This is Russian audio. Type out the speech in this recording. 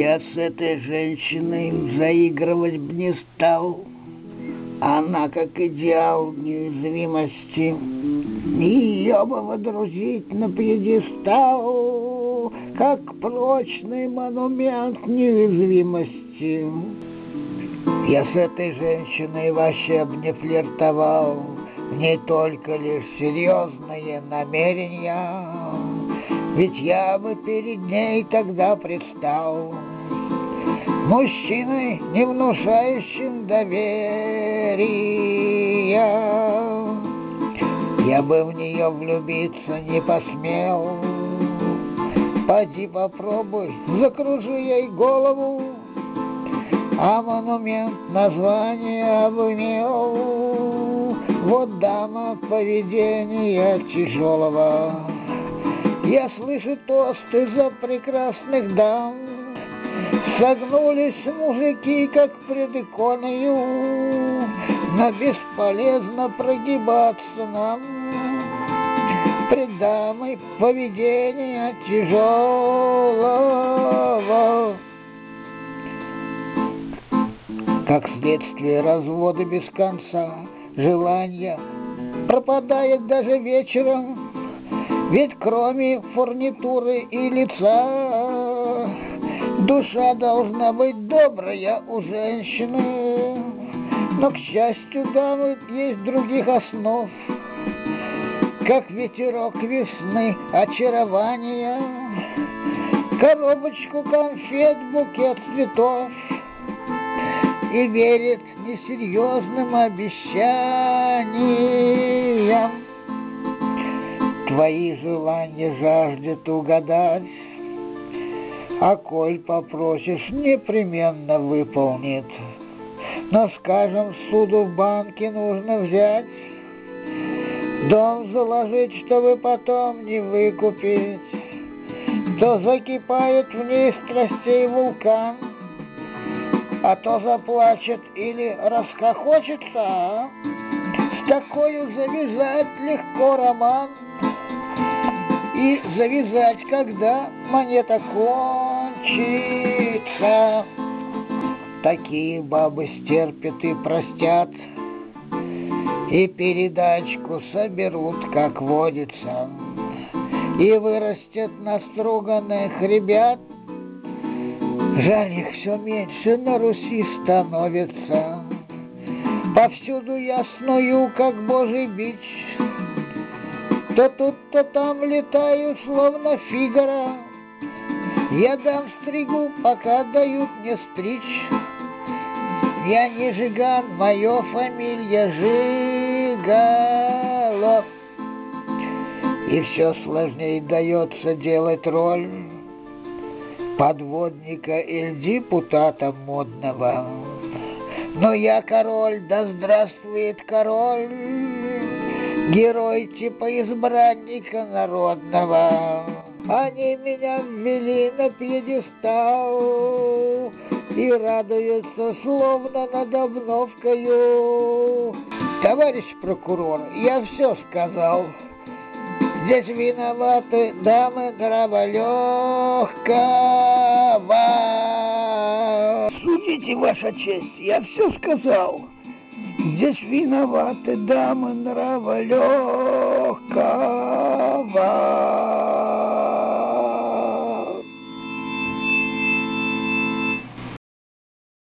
Я с этой женщиной заигрывать бы не стал. Она как идеал неуязвимости. Ее бы водрузить на пьедестал, как прочный монумент неуязвимости. Я с этой женщиной вообще бы не флиртовал. В ней только лишь серьезные намерения. Ведь я бы перед ней тогда предстал мужчиной, не внушающим доверия. Я бы в нее влюбиться не посмел. Поди попробуй, закружи ей голову, а монумент название бы имел. Вот дама поведения тяжелого. Я слышу тосты за прекрасных дам. Согнулись мужики, как пред иконою, но бесполезно прогибаться нам пред дамой поведения тяжелого. Как следствие развода без конца, желание пропадает даже вечером. Ведь кроме фурнитуры и лица, душа должна быть добрая у женщины. Но, к счастью, дамы, есть других основ, как ветерок весны очарования, коробочку конфет, букет цветов, и верит несерьезным обещаниям. Твои желания жаждет угадать, а коль попросишь, непременно выполнит. Но, скажем, суду в банке нужно взять, дом заложить, чтобы потом не выкупить, то закипает в ней страстей вулкан, а то заплачет или расхохочется. С такою завязать легко роман. И завязать, когда монета кончится. Такие бабы стерпят и простят, и передачку соберут, как водится, и вырастет наструганных ребят. Жаль, их все меньше на Руси становится. Повсюду я сную, как божий бич. То тут, то там летаю, словно Фигаро. Я дам стригу, пока дают мне стричь. Я не Жиган, моя фамилия Жигалов. И все сложнее дается делать роль подводника или депутата модного. Но я король, да здравствует король, герой типа избранника народного. Они меня ввели на пьедестал и радуются, словно над обновкою. Товарищ прокурор, я все сказал. Здесь виноваты дамы нрава легкого. Судите, ваша честь, я все сказал. Здесь виноваты дамы нрава легкого.